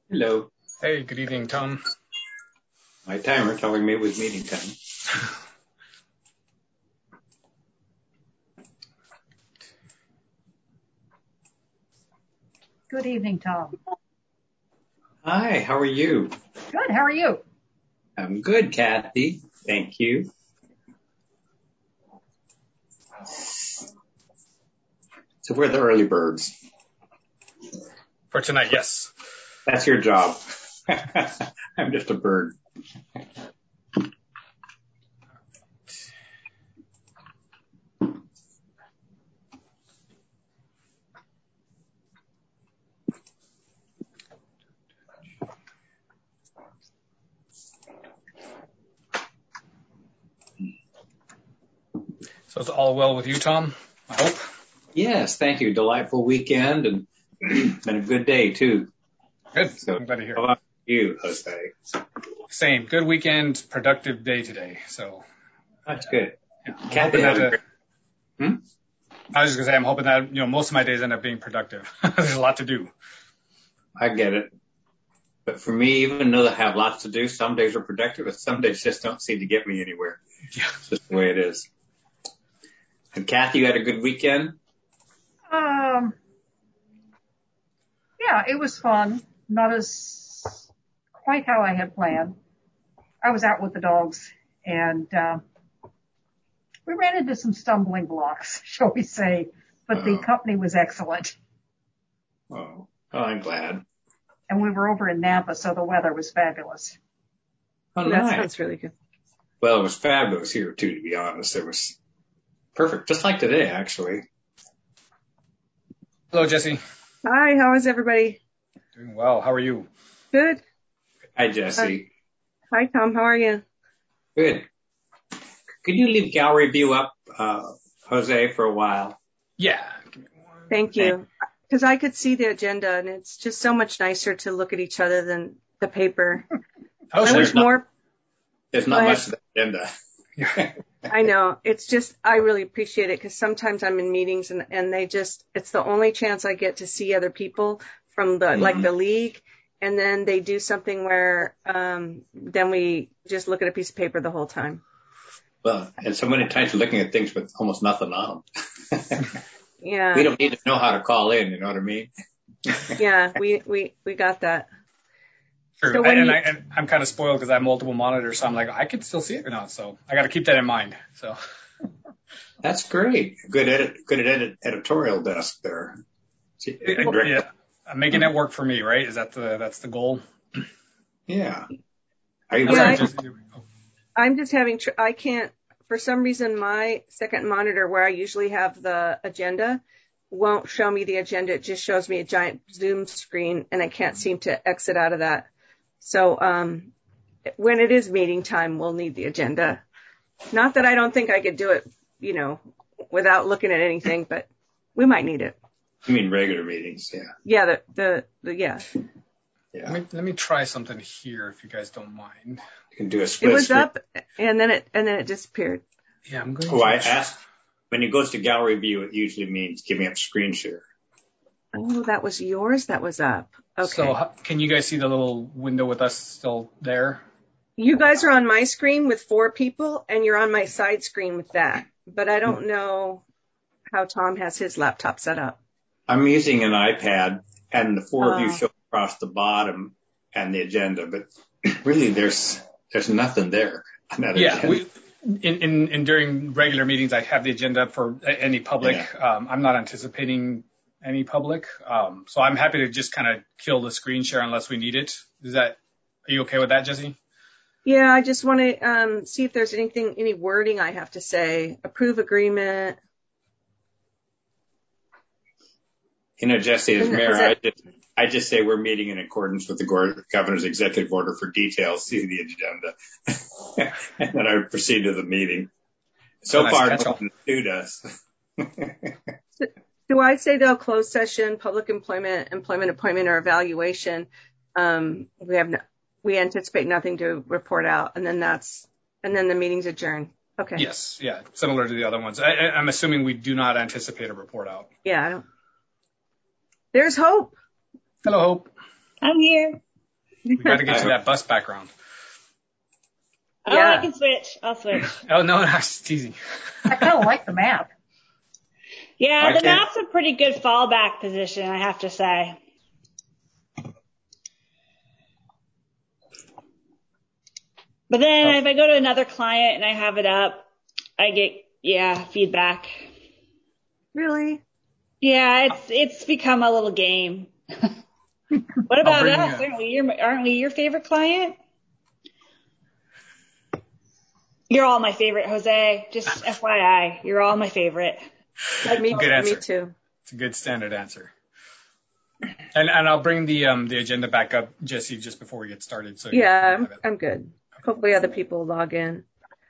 Hello. Hey, good evening, Tom. My timer telling me it was meeting time. Good evening, Tom. Hi, how are you? Good. How are you? I'm good, Kathy. Thank you. So we're the early birds. For tonight, yes. That's your job. I'm just a bird. So it's all well with you, Tom, I hope? Yes, thank you. Delightful weekend and been a good day too. Good. So, I'm glad to hear how it. about you, Jose? Same. Good weekend, productive day today. So That's good. yeah, I'm Kathy hoping had that a great... I was just gonna say I'm hoping that most of my days end up being productive. There's a lot to do. I get it. But for me, even though I have lots to do, some days are productive, but some days just don't seem to get me anywhere. Yeah. It's just the way it is. And Kathy, you had a good weekend? Yeah, it was fun. Not as quite how I had planned. I was out with the dogs and, we ran into some stumbling blocks, shall we say, but the company was excellent. Oh, I'm glad. And we were over in Napa, so the weather was fabulous. Oh, That nice. sounds really good. Well, it was fabulous here too, to be honest. It was perfect, just like today, actually. Hello, Jesse. Hi, how is everybody? Doing well. How are you? Good. Hi, Jesse. Hi, Tom. How are you? Good. Could you leave gallery view up, Jose, for a while? Yeah. Thank you. Because I could see the agenda, and it's just so much nicer to look at each other than the paper. Oh, I sure. wish more. There's not much of the agenda. I know. It's just, I really appreciate it because sometimes I'm in meetings and they just, it's the only chance I get to see other people from the, like the league. And then they do something where, then we just look at a piece of paper the whole time. Well, and so many times you're looking at things with almost nothing on them. Yeah. We don't need to know how to call in, you know what I mean? Yeah, we got that. True. So I'm kind of spoiled because I have multiple monitors, so I'm like, I can still see it or not. So I got to keep that in mind. So That's great. Good editorial desk there. yeah, I'm making it work for me, right? That's the goal? Yeah. I'm just having, I can't, for some reason, my second monitor where I usually have the agenda won't show me the agenda. It just shows me a giant Zoom screen and I can't seem to exit out of that. So, when it is meeting time, we'll need the agenda. Not that I don't think I could do it, without looking at anything, but we might need it. You mean regular meetings? Yeah. Yeah. Yeah. Yeah. Let me try something here if you guys don't mind. You can do a split It was screen. up and then it disappeared. Yeah, I'm going to. I asked, when it goes to gallery view, it usually means giving up screen share. Oh, that was yours that was up. Okay. So can you guys see the little window with us still there? You guys are on my screen with 4 people and you're on my side screen with that. But I don't know how Tom has his laptop set up. I'm using an iPad and the 4 of you show across the bottom and the agenda, but really there's nothing there on that agenda. In during regular meetings, I have the agenda for any public. Yeah. I'm not anticipating any public. So I'm happy to just kind of kill the screen share unless we need it. Are you okay with that, Jesse? Yeah, I just want to see if there's any wording I have to say. Approve agreement. Jesse, as mayor, I just say we're meeting in accordance with the governor's executive order for details. See the agenda. And then I proceed to the meeting. So far, no one sued us. Do I say though closed session, public employment appointment, or evaluation? We anticipate nothing to report out, and then the meeting's adjourned. Okay. Yes, yeah, similar to the other ones. I'm assuming we do not anticipate a report out. Yeah, I don't. There's Hope. Hello, Hope. I'm here. We got to get you that bus background. Oh, yeah. I can switch. I'll switch. Oh, no, I'm just teasing. I kind of like the map. Yeah, the map's a pretty good fallback position, I have to say. But then if I go to another client and I have it up, I get, feedback. Really? Yeah, it's become a little game. What about us? Aren't we your favorite client? You're all my favorite, Jose. Just FYI, you're all my favorite. Me too. It's a good standard answer. And I'll bring the agenda back up, Jesse, just before we get started. So yeah, I'm good. Hopefully other people log in.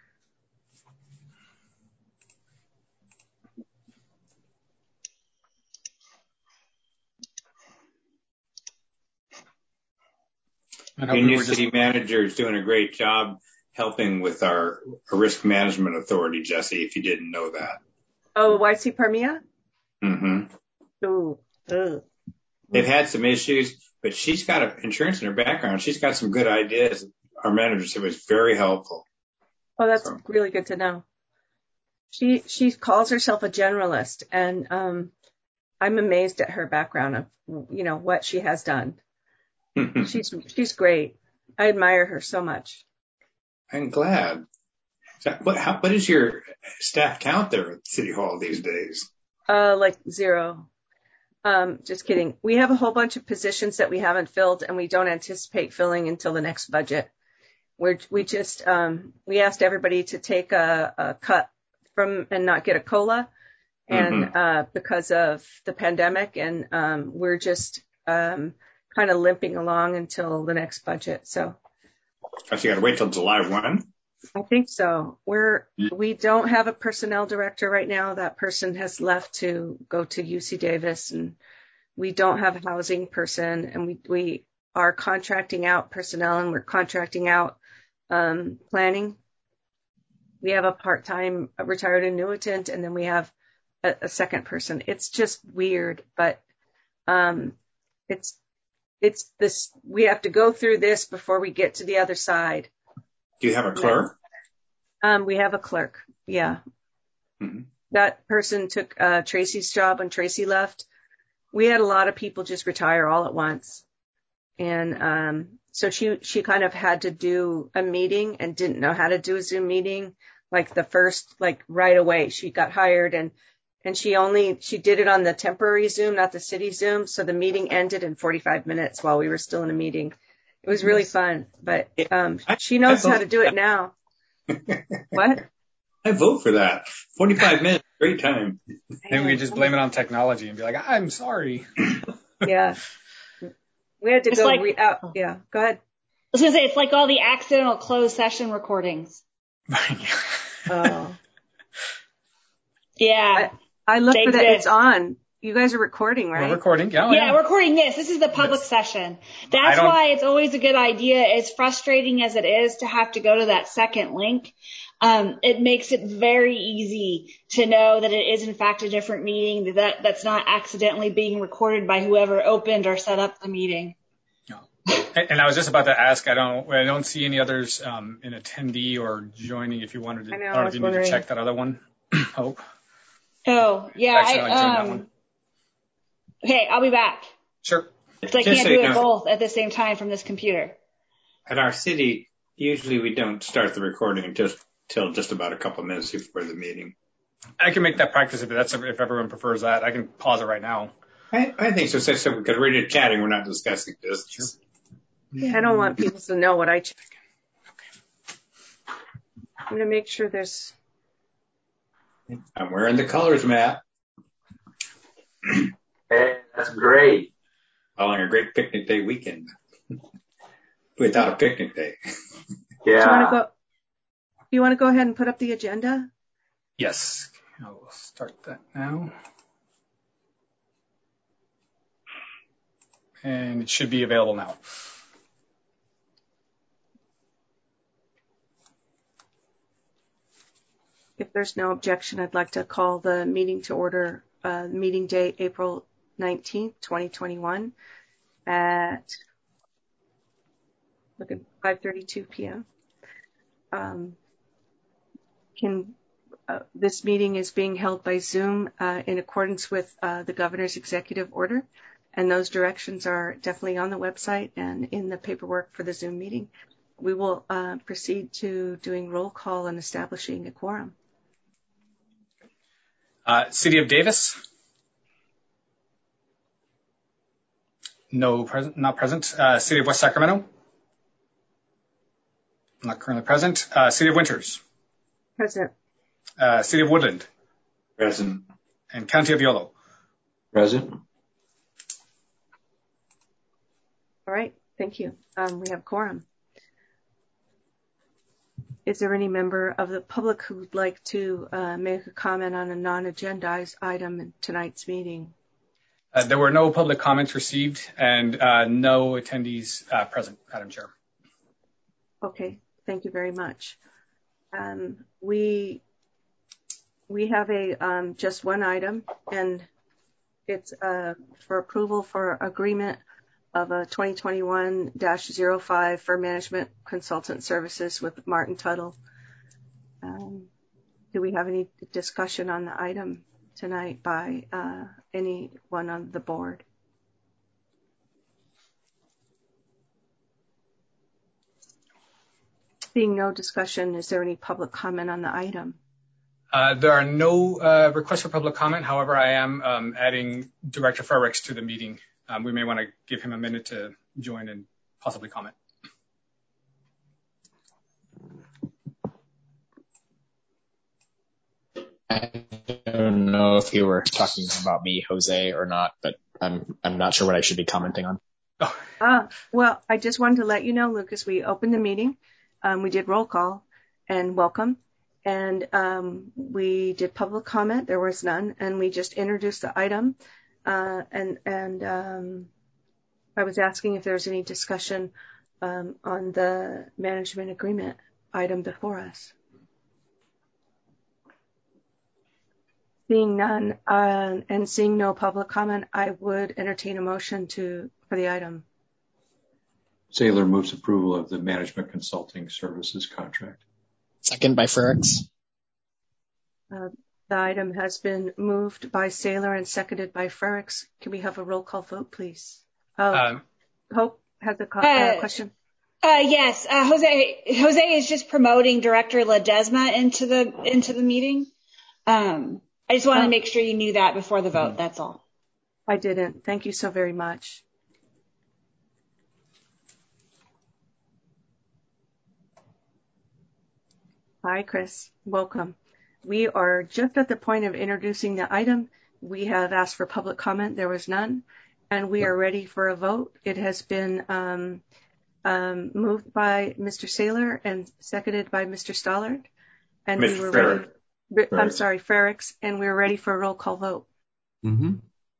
Your new city manager is doing a great job helping with our risk management authority, Jesse, if you didn't know that. Oh, YC Parmia? Mm-hmm. Ooh. They've had some issues, but she's got insurance in her background. She's got some good ideas. Our manager said it was very helpful. Oh, that's really good to know. She calls herself a generalist, and I'm amazed at her background of what she has done. She's great. I admire her so much. I'm glad. So what is your staff count there at City Hall these days? Like 0. Just kidding. We have a whole bunch of positions that we haven't filled, and we don't anticipate filling until the next budget. We asked everybody to take a cut from and not get a COLA, and because of the pandemic, and we're just kind of limping along until the next budget. So you got to wait till July 1? I think so. We don't have a personnel director right now. That person has left to go to UC Davis, and we don't have a housing person, and we are contracting out personnel, and we're contracting out planning. We have a part-time retired annuitant, and then we have a second person. It's just weird, but it's this. We have to go through this before we get to the other side. Do you have a clerk? We have a clerk. Yeah. Mm-hmm. That person took Tracy's job when Tracy left. We had a lot of people just retire all at once. And so she kind of had to do a meeting and didn't know how to do a Zoom meeting right away. She got hired and she did it on the temporary Zoom, not the city Zoom. So the meeting ended in 45 minutes while we were still in a meeting. It was really fun, but she knows how to do it now. What? I vote for that. 45 minutes, great time. And we just blame it on technology and be like, I'm sorry. Yeah. We had to go out. Yeah, go ahead. I was going to say, it's like all the accidental closed session recordings. Oh. Yeah. I looked for that. It's on. You guys are recording, right? We're recording. Yeah, we're recording this. This is the public session. That's why it's always a good idea, as frustrating as it is to have to go to that second link. It makes it very easy to know that it is in fact a different meeting, that's not accidentally being recorded by whoever opened or set up the meeting. And I was just about to ask, I don't see any others in attendee or joining. If you wanted to, I don't know if you need to check that other one. Hope. Oh, yeah. Okay, I'll be back. Sure. Because I can't do it both at the same time from this computer. At our city, usually we don't start the recording till just about a couple of minutes before the meeting. I can make that practice if everyone prefers that. I can pause it right now. I think so because we're just chatting. We're not discussing this. Sure. Yeah, I don't want people to know what I check. I'm going to make sure there's... I'm wearing the colors, Matt. Hey, that's great. Following a great picnic day weekend. Without a picnic day. Yeah. Do you want to go ahead and put up the agenda? Yes. I will start that now. And it should be available now. If there's no objection, I'd like to call the meeting to order, meeting date April 19th, 2021 at Look at 5:32 p.m. This meeting is being held by Zoom in accordance with the governor's executive order, and those directions are definitely on the website and in the paperwork for the Zoom meeting. We will proceed to doing roll call and establishing a quorum. City of Davis? No, not present. City of West Sacramento? Not currently present. City of Winters? Present. City of Woodland? Present. And County of Yolo? Present. All right, thank you. We have quorum. Is there any member of the public who would like to make a comment on a non-agendized item in tonight's meeting? There were no public comments received and no attendees present, Madam Chair. Okay, thank you very much. We have a just one item, and it's for approval for agreement of a 2021-05 for management consultant services with Martin Tuttle. Do we have any discussion on the item tonight by anyone on the board? Seeing no discussion, is there any public comment on the item? There are no requests for public comment. However, I am adding Director Frericks to the meeting. We may want to give him a minute to join and possibly comment. I don't know if you were talking about me, Jose, or not, but I'm not sure what I should be commenting on. Well, I just wanted to let you know, Lucas, we opened the meeting. We did roll call and welcome. And we did public comment. There was none. And we just introduced the item. And I was asking if there was any discussion on the management agreement item before us. Seeing none and seeing no public comment, I would entertain a motion for the item. Saylor moves approval of the management consulting services contract. Second by Frericks. The item has been moved by Saylor and seconded by Frericks. Can we have a roll call vote, please? Hope has a question. Yes, Jose is just promoting Director Ledesma into the meeting. I just wanted to make sure you knew that before the vote. That's all. I didn't. Thank you so very much. Hi, Chris. Welcome. We are just at the point of introducing the item. We have asked for public comment. There was none. And we are ready for a vote. It has been moved by Mr. Saylor and seconded by Mr. Stollard. And we were ready. I'm sorry, Frericks. And we were ready for a roll call vote. Mm-hmm.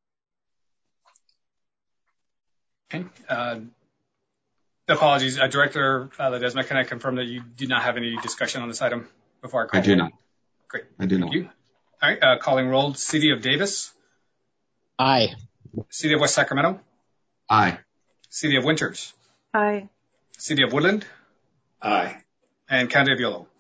Okay. Apologies, Director Ledesma, can I confirm that you did not have any discussion on this item before I call? I do not. Great. I do not. Thank you. All right, calling roll. City of Davis? Aye. City of West Sacramento? Aye. City of Winters? Aye. City of Woodland? Aye. And County of Yolo?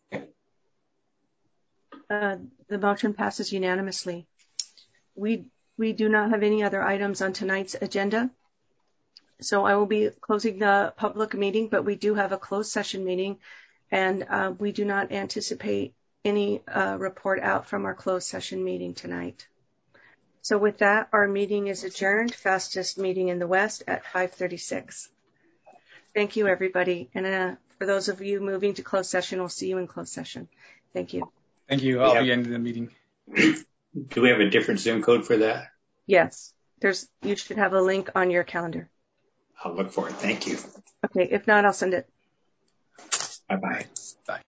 The motion passes unanimously. We do not have any other items on tonight's agenda. So I will be closing the public meeting, but we do have a closed session meeting, and we do not anticipate any report out from our closed session meeting tonight. So with that, our meeting is adjourned, fastest meeting in the West at 5:36. Thank you, everybody. And for those of you moving to closed session, we'll see you in closed session. Thank you. Thank you. I'll be ending the meeting. Do we have a different Zoom code for that? Yes. You should have a link on your calendar. I'll look for it. Thank you. Okay. If not, I'll send it. Bye-bye. Bye.